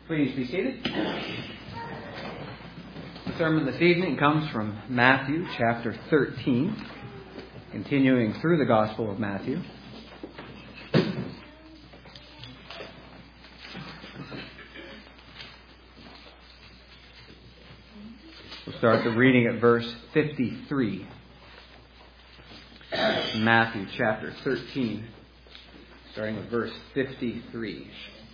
Please be seated. The sermon this evening comes from Matthew chapter 13, continuing through the Gospel of Matthew. We'll start the reading at verse 53. Matthew chapter 13, starting with verse 53.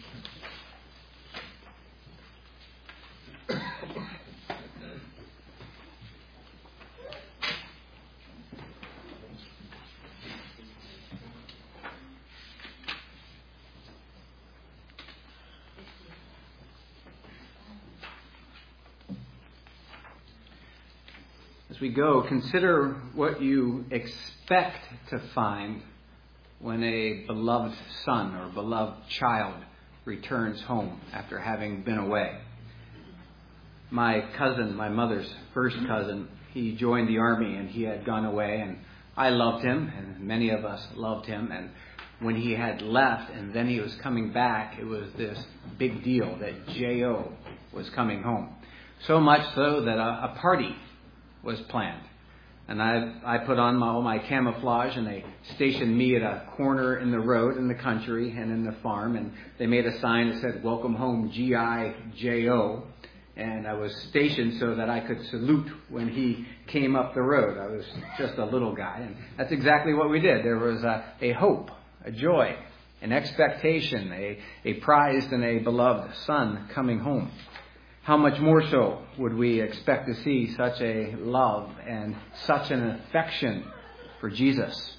As we go, consider what you expect to find when a beloved son or beloved child returns home after having been away. My cousin, my mother's first cousin, he joined the army and he had gone away, and I loved him and many of us loved him. And when he had left and then he was coming back, it was this big deal that J.O. was coming home. So much so that a party was planned. And I put on all my camouflage, and they stationed me at a corner in the road in the country and in the farm, and they made a sign that said, "Welcome home, G.I. J.O." And I was stationed so that I could salute when he came up the road. I was just a little guy, and that's exactly what we did. There was a hope, a joy, an expectation, a prized and a beloved son coming home. How much more so would we expect to see such a love and such an affection for Jesus,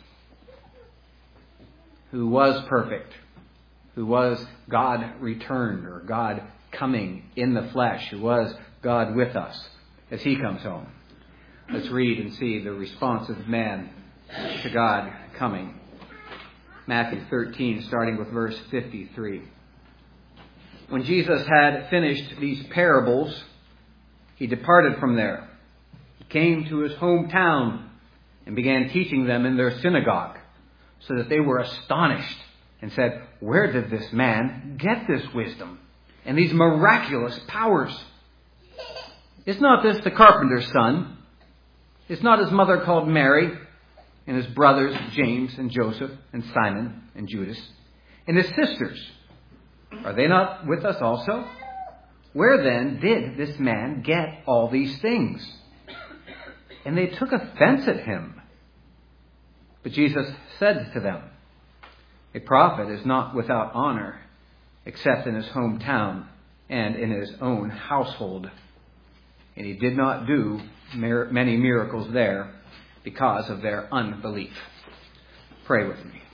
who was perfect, who was God returned, or God coming in the flesh, who was God with us as he comes home. Let's read and see the response of man to God coming. Matthew 13, starting with verse 53. When Jesus had finished these parables, he departed from there. He came to his hometown and began teaching them in their synagogue, so that they were astonished and said, "Where did this man get this wisdom and these miraculous powers? Is not this the carpenter's son? Is not his mother called Mary, and his brothers James and Joseph and Simon and Judas, and his sisters? Are they not with us also? Where then did this man get all these things?" And they took offense at him. But Jesus said to them, "A prophet is not without honor, except in his hometown and in his own household." And he did not do many miracles there because of their unbelief. Pray with me.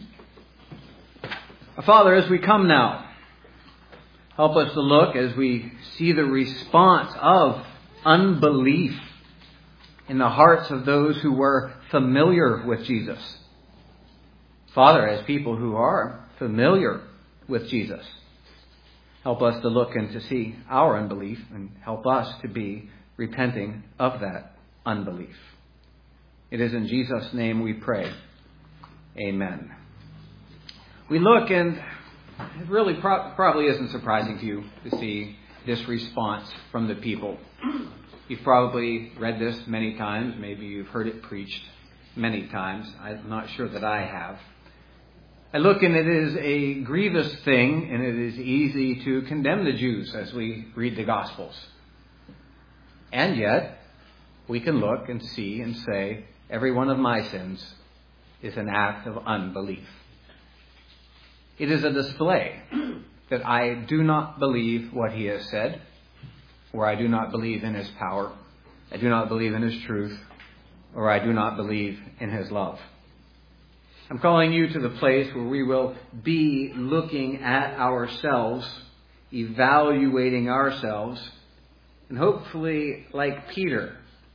Father, as we come now, help us to look as we see the response of unbelief in the hearts of those who were familiar with Jesus. Father, as people who are familiar with Jesus, help us to look and to see our unbelief, and help us to be repenting of that unbelief. It is in Jesus' name we pray. Amen. We look, and it really probably isn't surprising to you to see this response from the people. You've probably read this many times. Maybe you've heard it preached many times. I'm not sure that I have. I look, and it is a grievous thing, and it is easy to condemn the Jews as we read the Gospels. And yet, we can look and see and say, every one of my sins is an act of unbelief. It is a display that I do not believe what he has said, or I do not believe in his power, I do not believe in his truth, or I do not believe in his love. I'm calling you to the place where we will be looking at ourselves, evaluating ourselves, and hopefully, like Peter,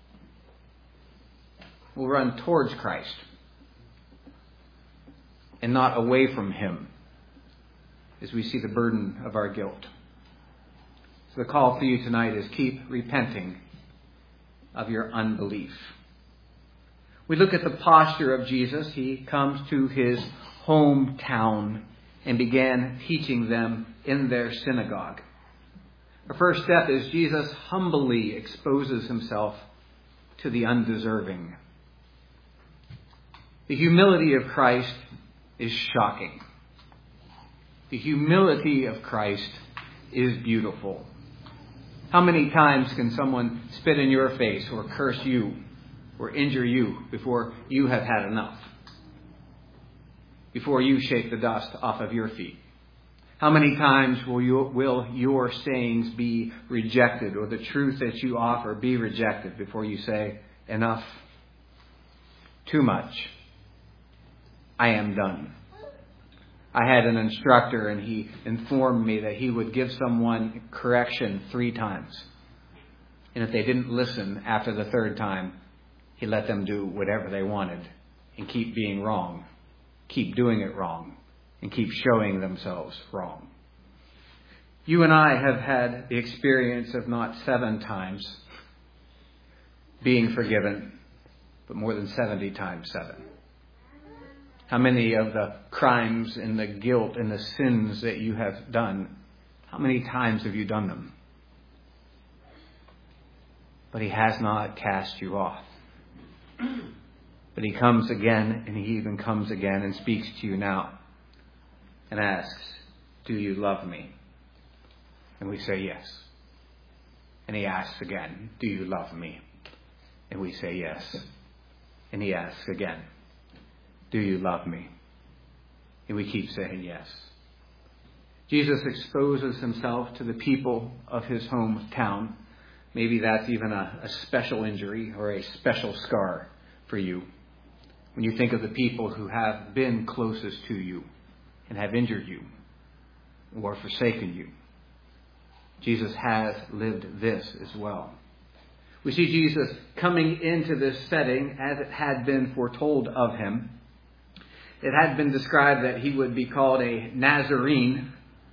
we'll run towards Christ and not away from him, as we see the burden of our guilt. So the call for you tonight is keep repenting of your unbelief. We look at the posture of Jesus. He comes to his hometown and began teaching them in their synagogue. The first step is Jesus humbly exposes himself to the undeserving. The humility of Christ is shocking. The humility of Christ is beautiful. How many times can someone spit in your face or curse you or injure you before you have had enough? Before you shake the dust off of your feet? How many times will your sayings be rejected, or the truth that you offer be rejected before you say, enough, too much, I am done? I had an instructor, and he informed me that he would give someone correction 3 times. And if they didn't listen after the 3rd time, he let them do whatever they wanted and keep being wrong, keep doing it wrong, and keep showing themselves wrong. You and I have had the experience of not 7 times being forgiven, but more than 70 times 7. How many of the crimes and the guilt and the sins that you have done, how many times have you done them? But he has not cast you off. But he comes again, and he even comes again and speaks to you now and asks, do you love me? And we say yes. And he asks again, do you love me? And we say yes. And he asks again, do you love me? And we keep saying yes. Jesus exposes himself to the people of his hometown. Maybe that's even a special injury or a special scar for you. When you think of the people who have been closest to you and have injured you or forsaken you, Jesus has lived this as well. We see Jesus coming into this setting as it had been foretold of him. It had been described that he would be called a Nazarene.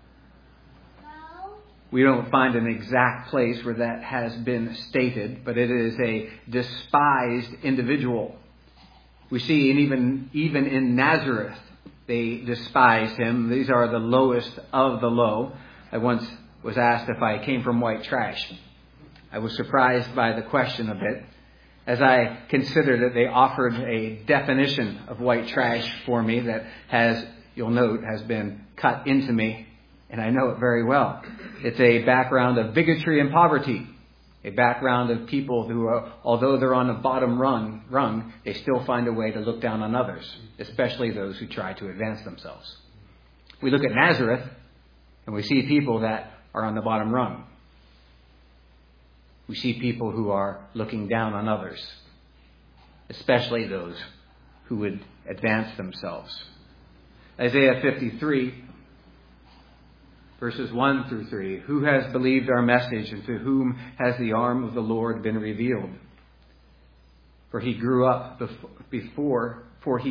We don't find an exact place where that has been stated, but it is a despised individual. We see, and even in Nazareth, they despised him. These are the lowest of the low. I once was asked if I came from white trash. I was surprised by the question a bit. As I considered it, they offered a definition of white trash for me that has, you'll note, has been cut into me, and I know it very well. It's a background of bigotry and poverty, a background of people who, although they're on the bottom rung, they still find a way to look down on others, especially those who try to advance themselves. We look at Nazareth, and we see people that are on the bottom rung. We see people who are looking down on others, especially those who would advance themselves. Isaiah 53, verses 1 through 3. Who has believed our message, and to whom has the arm of the Lord been revealed? For he grew up before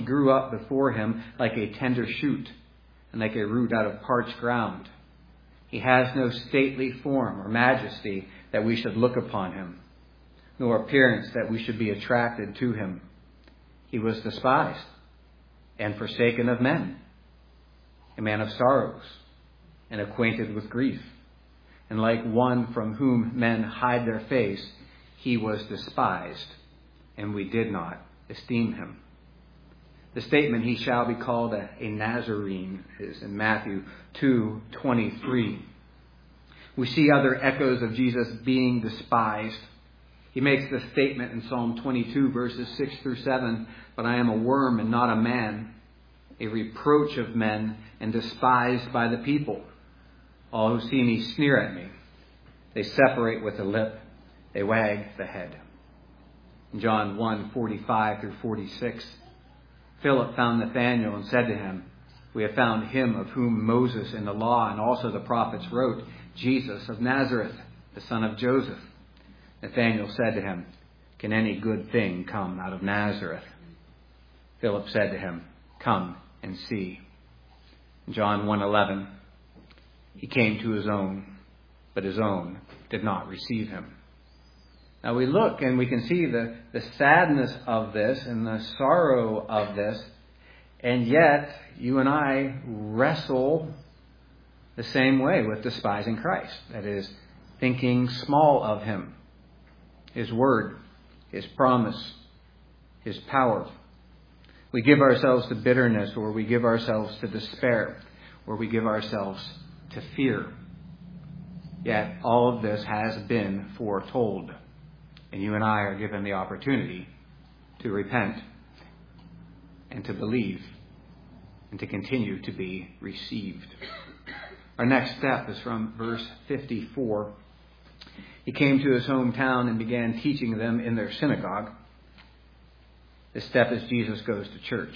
him like a tender shoot, and like a root out of parched ground. He has no stately form or majesty that we should look upon him, nor appearance that we should be attracted to him. He was despised and forsaken of men, a man of sorrows and acquainted with grief. And like one from whom men hide their face, he was despised, and we did not esteem him. The statement, he shall be called a Nazarene, is in Matthew 2:23. We see other echoes of Jesus being despised. He makes this statement in Psalm 22, verses 6 through 7. But I am a worm and not a man, a reproach of men and despised by the people. All who see me sneer at me. They separate with the lip. They wag the head. In John 1:45 through 46. Philip found Nathanael and said to him, we have found him of whom Moses in the law and also the prophets wrote, Jesus of Nazareth, the son of Joseph. Nathanael said to him, can any good thing come out of Nazareth? Philip said to him, come and see. In John 1:11, he came to his own, but his own did not receive him. Now we look and we can see the sadness of this and the sorrow of this, and yet you and I wrestle the same way with despising Christ. That is, thinking small of him, his word, his promise, his power. We give ourselves to bitterness, or we give ourselves to despair, or we give ourselves to fear. Yet all of this has been foretold, and you and I are given the opportunity to repent and to believe and to continue to be received. Our next step is from verse 54. He came to his hometown and began teaching them in their synagogue. This step is Jesus goes to church.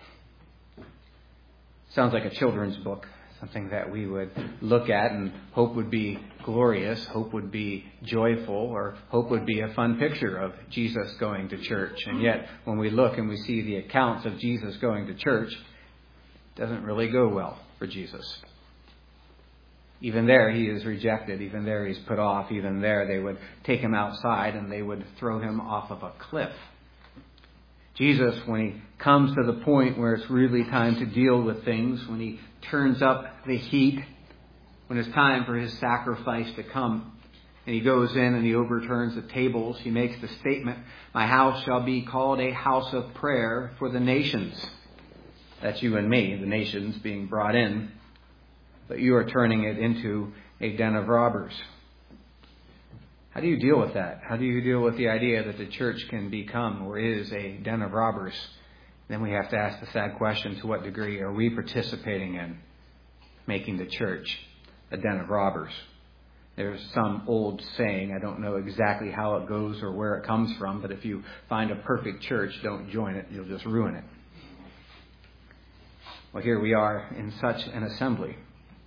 Sounds like a children's book, something that we would look at and hope would be glorious, hope would be joyful, or hope would be a fun picture of Jesus going to church. And yet, when we look and we see the accounts of Jesus going to church, it doesn't really go well for Jesus. Even there, he is rejected. Even there, he's put off. Even there, they would take him outside and they would throw him off of a cliff. Jesus, when he comes to the point where it's really time to deal with things, when he turns up the heat, when it's time for his sacrifice to come, and he goes in and he overturns the tables, he makes the statement, "My house shall be called a house of prayer for the nations." That's you and me, the nations being brought in. But you are turning it into a den of robbers. How do you deal with that? How do you deal with the idea that the church can become or is a den of robbers? Then we have to ask the sad question, to what degree are we participating in making the church a den of robbers? There's some old saying, I don't know exactly how it goes or where it comes from, but if you find a perfect church, don't join it, you'll just ruin it. Well, here we are in such an assembly.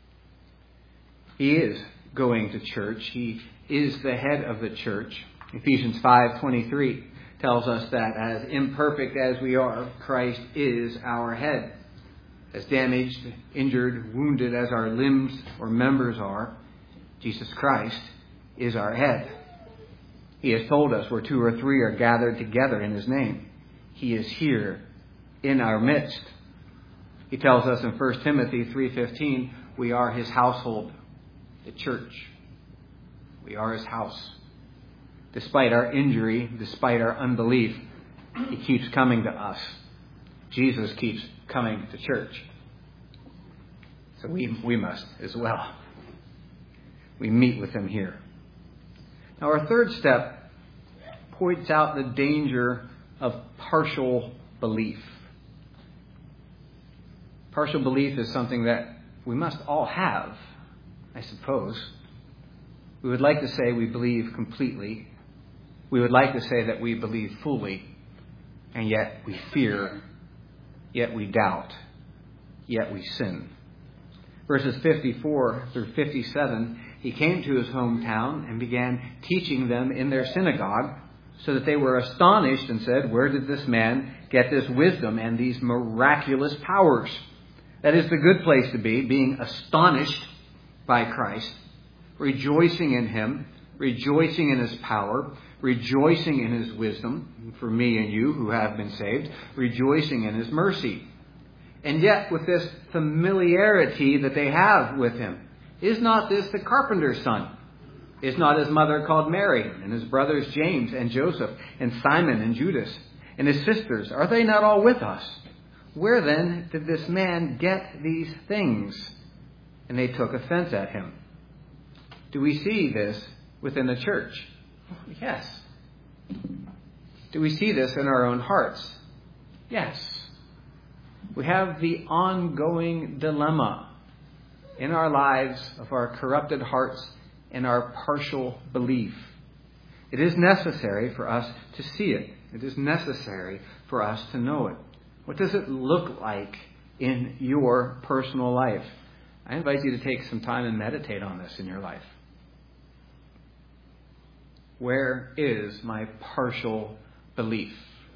He is going to church. He is the head of the church. Ephesians 5:23 tells us that as imperfect as we are, Christ is our head. As damaged, injured, wounded as our limbs or members are, Jesus Christ is our head. He has told us where 2 or 3 are gathered together in his name, he is here in our midst. He tells us in 1 Timothy 3:15, we are his household, the church. We are his house. Despite our injury, despite our unbelief, he keeps coming to us. Jesus keeps coming to church. So we must as well. We meet with him here. Now our third step points out the danger of partial belief. Partial belief is something that we must all have, I suppose. We would like to say we believe completely. We would like to say that we believe fully. And yet we fear. Yet we doubt. Yet we sin. Verses 54 through 57, he came to his hometown and began teaching them in their synagogue, so that they were astonished and said, "Where did this man get this wisdom and these miraculous powers?" That is the good place to be, being astonished by Christ, rejoicing in him, rejoicing in his power, rejoicing in his wisdom, for me and you who have been saved, rejoicing in his mercy. And yet, with this familiarity that they have with him, is not this the carpenter's son? Is not his mother called Mary, and his brothers James and Joseph, and Simon and Judas, and his sisters? Are they not all with us? Where then did this man get these things? And they took offense at him. Do we see this within the church? Yes. Do we see this in our own hearts? Yes. We have the ongoing dilemma in our lives of our corrupted hearts and our partial belief. It is necessary for us to see it. It is necessary for us to know it. What does it look like in your personal life? I invite you to take some time and meditate on this in your life. Where is my partial belief?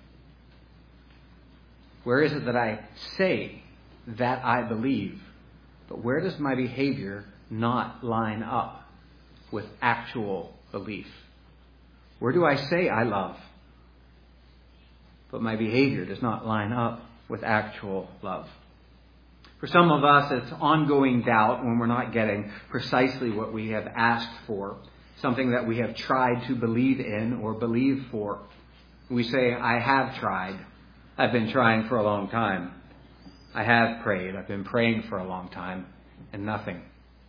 Where is it that I say that I believe, but where does my behavior not line up with actual belief? Where do I say I love, but my behavior does not line up with actual love? For some of us, it's ongoing doubt when we're not getting precisely what we have asked for. something that we have tried to believe in or believe for. We say, I have tried. I've been trying for a long time. I have prayed. I've been praying for a long time, and nothing.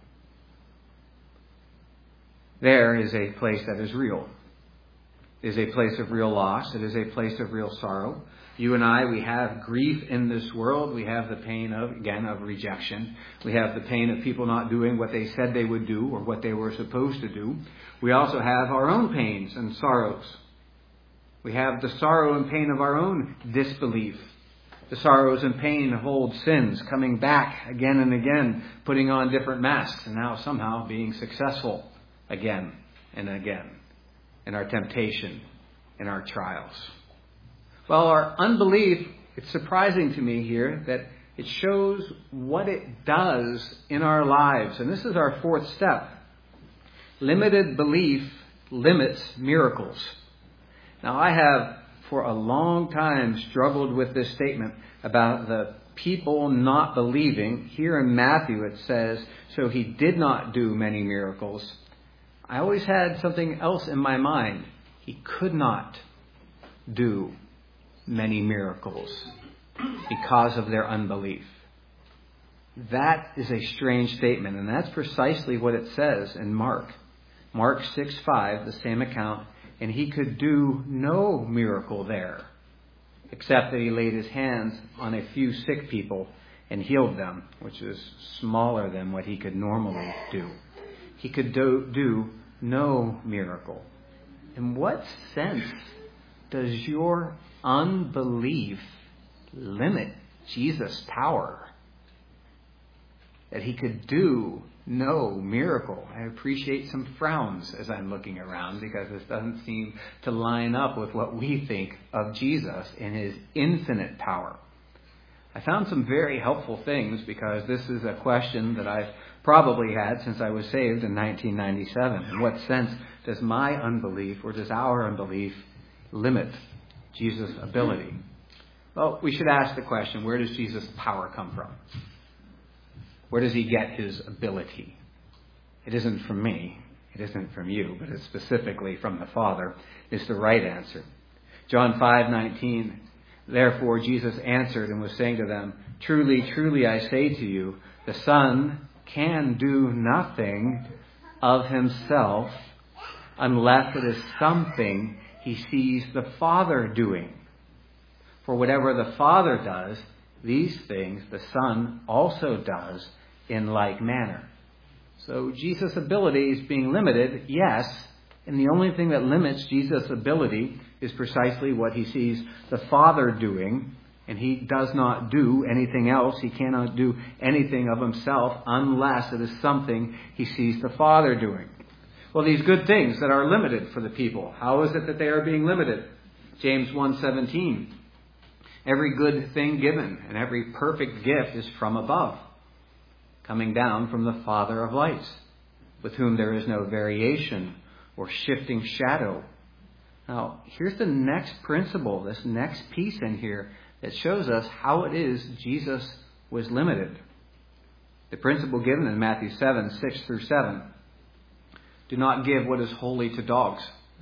There is a place that is real. It is a place of real loss. It is a place of real sorrow. You and I, we have grief in this world. We have the pain of rejection. We have the pain of people not doing what they said they would do or what they were supposed to do. We also have our own pains and sorrows. We have the sorrow and pain of our own disbelief. The sorrows and pain of old sins coming back again and again, putting on different masks, and now somehow being successful again and again in our temptation, in our trials. Well, our unbelief, it's surprising to me here that it shows what it does in our lives. And this is our fourth step. Limited belief limits miracles. Now, I have for a long time struggled with this statement about the people not believing. Here in Matthew it says, so he did not do many miracles. I always had something else in my mind. He could not do many miracles because of their unbelief. That is a strange statement, and that's precisely what it says in Mark. Mark 6:5, the same account, and he could do no miracle there, except that he laid his hands on a few sick people and healed them, which is smaller than what he could normally do. He could do no miracle. In what sense does your unbelief limit Jesus' power? That he could do no miracle. I appreciate some frowns as I'm looking around, because this doesn't seem to line up with what we think of Jesus and his infinite power. I found some very helpful things, because this is a question that I've probably had since I was saved in 1997. In what sense does my unbelief, or does our unbelief, limit Jesus' ability? Well, we should ask the question, where does Jesus' power come from? Where does he get his ability? It isn't from me. It isn't from you, but it's specifically from the Father, is the right answer. John 5:19, therefore Jesus answered and was saying to them, truly, truly, I say to you, the Son can do nothing of himself unless it is something he sees the Father doing. For whatever the Father does, these things the Son also does in like manner. So Jesus' ability is being limited, yes, and the only thing that limits Jesus' ability is precisely what he sees the Father doing, and he does not do anything else. He cannot do anything of himself unless it is something he sees the Father doing. Well, these good things that are limited for the people, how is it that they are being limited? James 1:17, every good thing given and every perfect gift is from above, coming down from the Father of lights, with whom there is no variation or shifting shadow. Now, here's the next principle, this next piece in here that shows us how it is Jesus was limited. The principle given in Matthew 7:6-7. Do not give what is holy to dogs.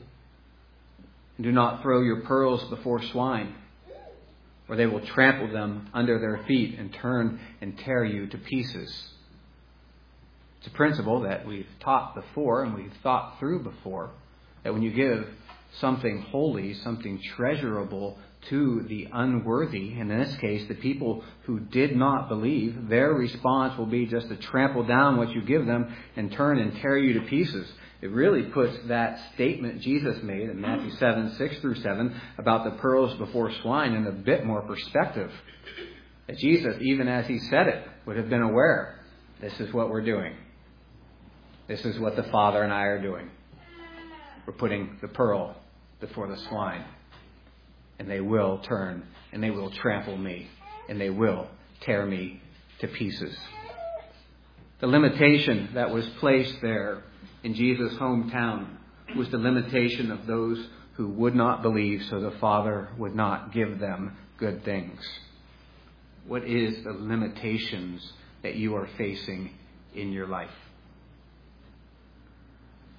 And do not throw your pearls before swine, or they will trample them under their feet and turn and tear you to pieces. It's a principle that we've taught before and we've thought through before, that when you give something holy, something treasurable to the unworthy, and in this case, the people who did not believe, their response will be just to trample down what you give them and turn and tear you to pieces. It really puts that statement Jesus made in Matthew 7:6-7 about the pearls before swine in a bit more perspective. That Jesus, even as he said it, would have been aware, this is what we're doing. This is what the Father and I are doing. We're putting the pearl before the swine. And they will turn, and they will trample me, and they will tear me to pieces. The limitation that was placed there in Jesus' hometown was the limitation of those who would not believe, so the Father would not give them good things. What is the limitations that you are facing in your life?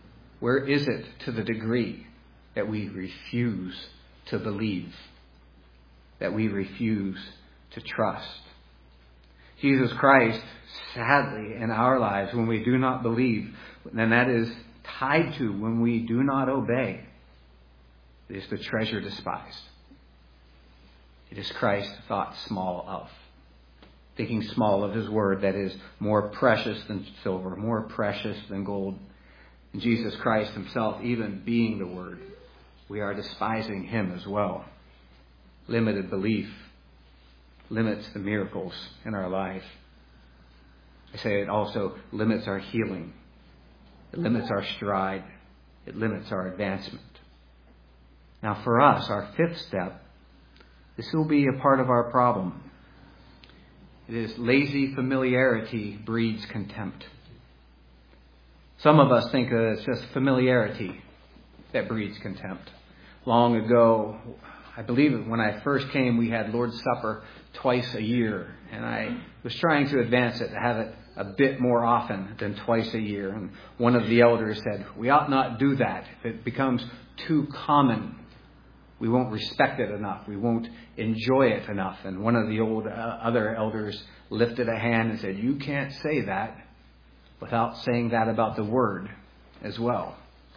Where is it to the degree that we refuse to believe, that we refuse to trust? Jesus Christ, sadly, in our lives, when we do not believe, then that is tied to when we do not obey. It is the treasure despised. It is Christ thought small of. Thinking small of his word that is more precious than silver, more precious than gold. And Jesus Christ himself, even being the word, we are despising him as well. Limited belief limits the miracles in our life. I say it also limits our healing. It limits our stride. It limits our advancement. Now for us, our fifth step, this will be a part of our problem. It is lazy familiarity breeds contempt. Some of us think that it's just familiarity that breeds contempt. Long ago, I believe when I first came, we had Lord's Supper twice a year. And I was trying to advance it, to have it a bit more often than twice a year. And one of the elders said, we ought not do that. If it becomes too common, we won't respect it enough. We won't enjoy it enough. And one of the other elders lifted a hand and said, you can't say that without saying that about the Word as well.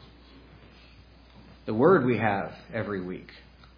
The Word we have every week.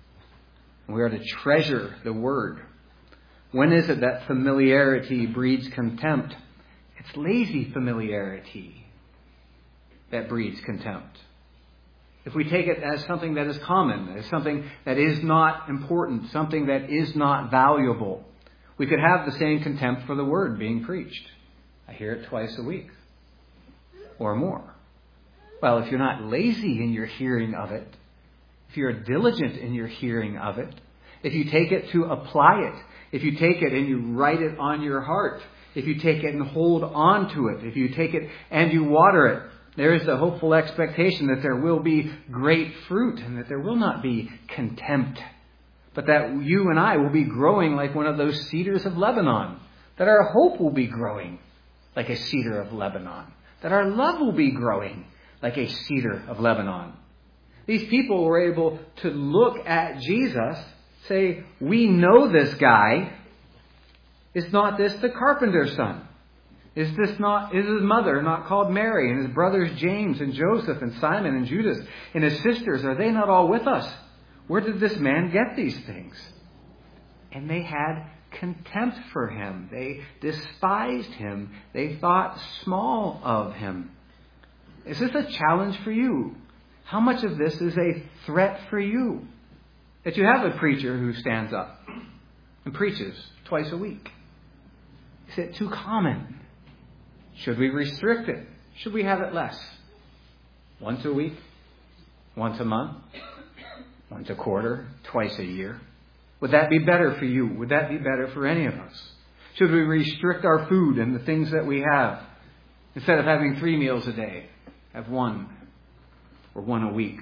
We are to treasure the Word. When is it that familiarity breeds contempt? It's lazy familiarity that breeds contempt. If we take it as something that is common, as something that is not important, something that is not valuable, we could have the same contempt for the Word being preached. I hear it twice a week or more. Well, if you're not lazy in your hearing of it, if you're diligent in your hearing of it, if you take it to apply it, if you take it and you write it on your heart, if you take it and hold on to it, if you take it and you water it, there is the hopeful expectation that there will be great fruit and that there will not be contempt, but that you and I will be growing like one of those cedars of Lebanon, that our hope will be growing like a cedar of Lebanon, that our love will be growing like a cedar of Lebanon. These people were able to look at Jesus, say, we know this guy. Is not this the carpenter's son? Is his mother not called Mary, and his brothers James and Joseph and Simon and Judas and his sisters, are they not all with us? Where did this man get these things? And they had contempt for him. They despised him. They thought small of him. Is this a challenge for you? How much of this is a threat for you? That you have a preacher who stands up and preaches twice a week. Is it too common? Should we restrict it? Should we have it less? Once a week? Once a month? Once a quarter? Twice a year? Would that be better for you? Would that be better for any of us? Should we restrict our food and the things that we have? Instead of having 3 meals a day, have 1 or 1 a week.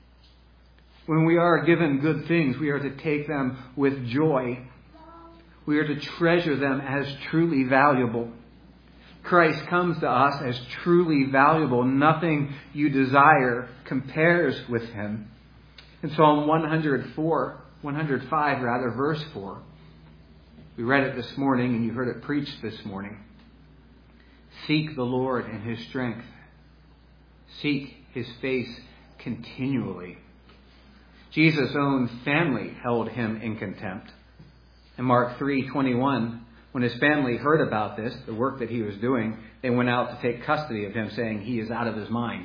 When we are given good things, we are to take them with joy. We are to treasure them as truly valuable. Christ comes to us as truly valuable. Nothing you desire compares with him. In Psalm 105, verse 4, we read it this morning and you heard it preached this morning. Seek the Lord in his strength. Seek his face continually. Jesus' own family held him in contempt. In Mark 3:21, when his family heard about this, the work that he was doing, they went out to take custody of him, saying he is out of his mind.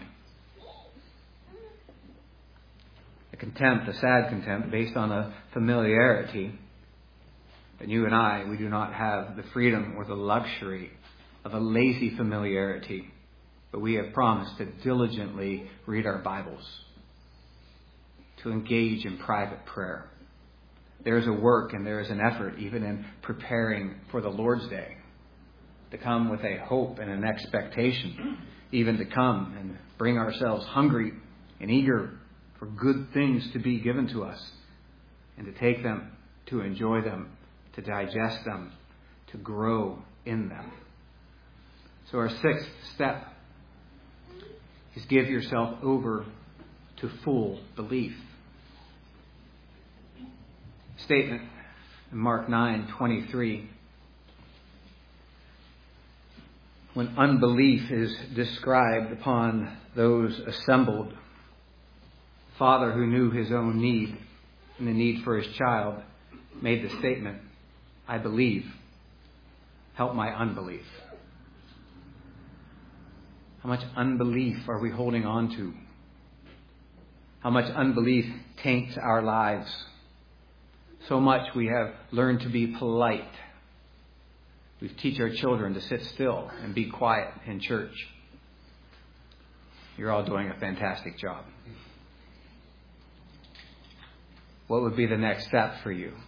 A contempt, a sad contempt, based on a familiarity. But you and I, we do not have the freedom or the luxury of a lazy familiarity. But we have promised to diligently read our Bibles, to engage in private prayer. There is a work and there is an effort even in preparing for the Lord's Day, to come with a hope and an expectation, even to come and bring ourselves hungry and eager for good things to be given to us, and to take them, to enjoy them, to digest them, to grow in them. So our 6th step is give yourself over to full belief. Statement in Mark 9:23. When unbelief is described upon those assembled, the father who knew his own need and the need for his child made the statement, I believe, help my unbelief. How much unbelief are we holding on to? How much unbelief taints our lives? So much we have learned to be polite. We teach our children to sit still and be quiet in church. You're all doing a fantastic job. What would be the next step for you?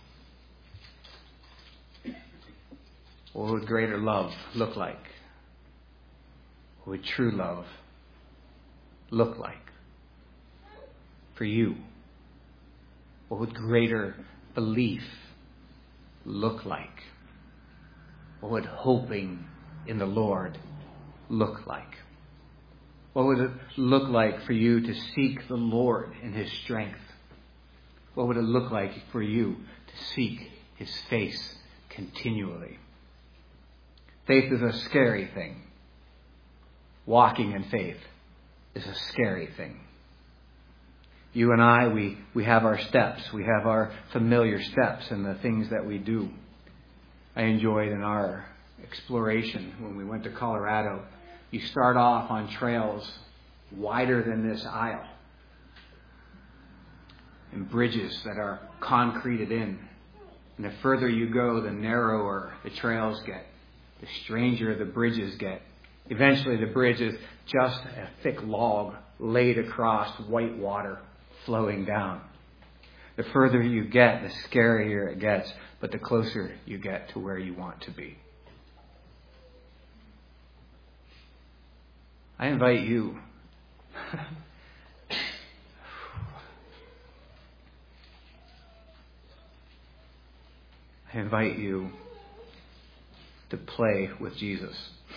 What would greater love look like? What would true love look like for you? What would greater belief look like? What would hoping in the Lord look like? What would it look like for you to seek the Lord in His strength? What would it look like for you to seek His face continually? Faith is a scary thing. Walking in faith is a scary thing. You and I, we have our steps. We have our familiar steps and the things that we do. I enjoyed in our exploration when we went to Colorado. You start off on trails wider than this aisle and bridges that are concreted in. And the further you go, the narrower the trails get, the stranger the bridges get. Eventually the bridge is just a thick log laid across white water flowing down. The further you get, the scarier it gets, but the closer you get to where you want to be. I invite you to play with Jesus.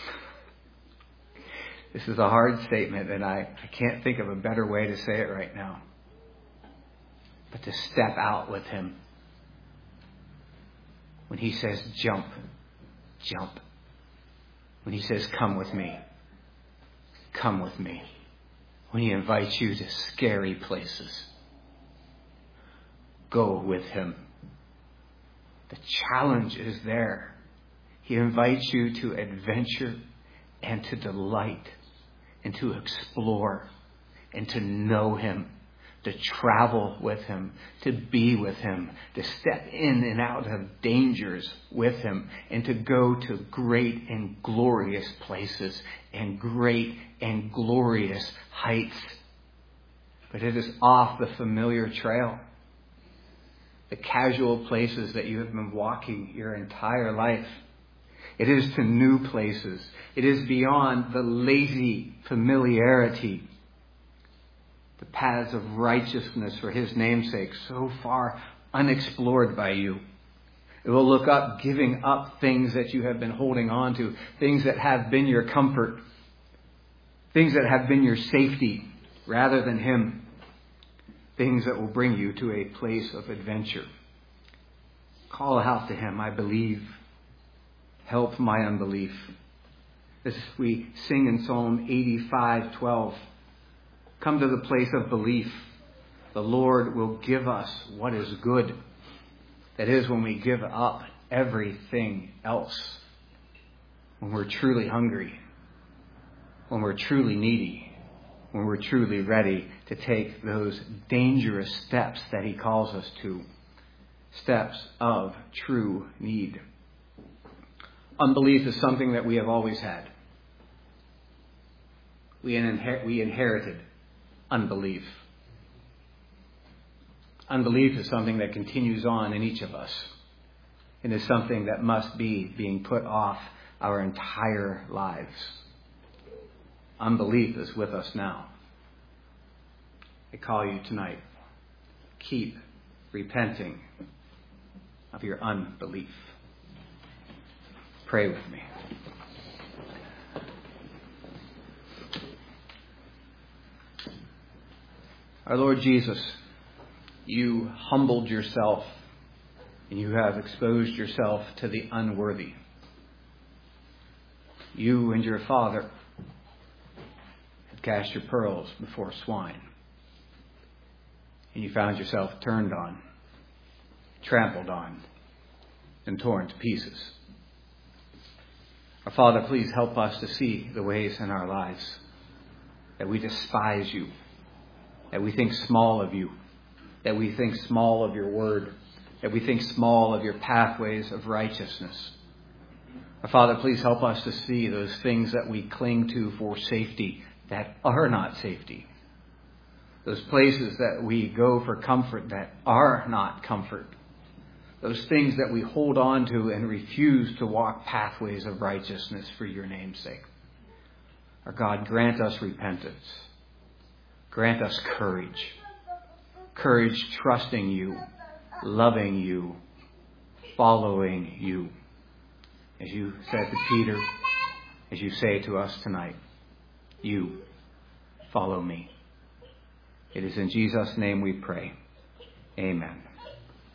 This is a hard statement, and I can't think of a better way to say it right now. But to step out with Him. When He says jump, jump. When He says come with me, come with me. When He invites you to scary places, go with Him. The challenge is there. He invites you to adventure and to delight and to explore and to know Him, to travel with Him, to be with Him, to step in and out of dangers with Him, and to go to great and glorious places and great and glorious heights. But it is off the familiar trail. The casual places that you have been walking your entire life. It is to new places. It is beyond the lazy familiarity. The paths of righteousness for His namesake, so far unexplored by you. It will look up giving up things that you have been holding on to, things that have been your comfort, things that have been your safety rather than Him, things that will bring you to a place of adventure. Call out to Him, I believe. Help my unbelief. As we sing in Psalm 85:12. Come to the place of belief. The Lord will give us what is good. That is when we give up everything else. When we're truly hungry. When we're truly needy. When we're truly ready to take those dangerous steps that He calls us to. Steps of true need. Unbelief is something that we have always had. We inherited unbelief. Unbelief is something that continues on in each of us. It is something that must be being put off our entire lives. Unbelief is with us now. I call you tonight. Keep repenting of your unbelief. Pray with me. Our Lord Jesus, you humbled yourself and you have exposed yourself to the unworthy. You and your Father had cast your pearls before swine. And you found yourself turned on, trampled on, and torn to pieces. Our Father, please help us to see the ways in our lives that we despise you, that we think small of you, that we think small of your word, that we think small of your pathways of righteousness. Our Father, please help us to see those things that we cling to for safety that are not safety. Those places that we go for comfort that are not comfort. Those things that we hold on to and refuse to walk pathways of righteousness for your name's sake. Our God, grant us repentance. Grant us courage. Courage trusting you, loving you, following you. As you said to Peter, as you say to us tonight, you follow me. It is in Jesus' name we pray. Amen.